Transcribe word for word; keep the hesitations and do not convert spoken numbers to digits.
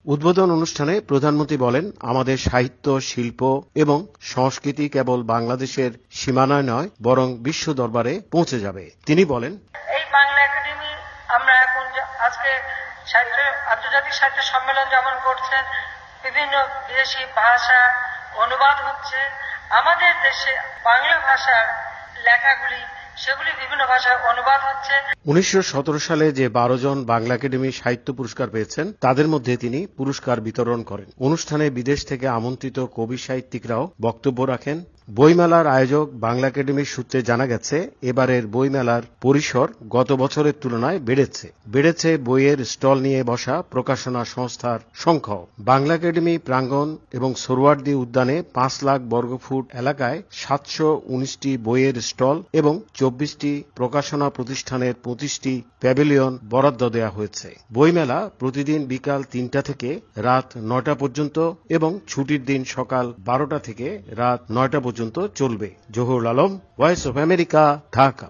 উদ্বোধন অনুষ্ঠানে প্রধানমন্ত্রী বলেন, আমাদের সাহিত্য, শিল্প এবং সংস্কৃতি কেবল বাংলাদেশের সীমানায় নয়, বরং বিশ্ব দরবারে পৌঁছে যাবে। তিনি বলেন, এই বাংলা একাডেমি আমরা এখন আজকে সাহিত্য আন্তর্জাতিক সাহিত্য সম্মেলন যেমন করছেন, বিভিন্ন বিদেশি ভাষা অনুবাদ হচ্ছে, আমাদের দেশে বাংলা ভাষার লেখাগুলি সেগুলি বিভিন্ন ভাষায় অনুবাদ হচ্ছে। উনিশশো সতেরো সালে যে বারো জন বাংলা একাডেমি সাহিত্য পুরস্কার পেয়েছেন তাদের মধ্যে তিনি পুরস্কার বিতরণ করেন। অনুষ্ঠানে বিদেশ থেকে আমন্ত্রিত কবি সাহিত্যিকরাও বক্তব্য রাখেন। বইমেলার আয়োজক বাংলা একাডেমির সূত্রে জানা গেছে, এবারের বইমেলার পরিসর গত বছরের তুলনায় বেড়েছে বেড়েছে বইয়ের স্টল নিয়ে বসা প্রকাশনা সংস্থার সংখ্যাও। বাংলা একাডেমি প্রাঙ্গণ এবং সোহরাওয়ার্দী উদ্যানে পাঁচ লাখ বর্গফুট এলাকায় সাতশো উনিশটি বইয়ের স্টল এবং চব্বিশটি প্রকাশনা প্রতিষ্ঠানের পঁচিশটি প্যাভিলিয়ন বরাদ্দ দেওয়া হয়েছে। বইমেলা প্রতিদিন বিকাল তিনটা থেকে রাত নয়টা পর্যন্ত এবং ছুটির দিন সকাল বারোটা থেকে রাত নয়টা পর্যন্ত চলবে। Jahurul Alam, voice of America, Dhaka.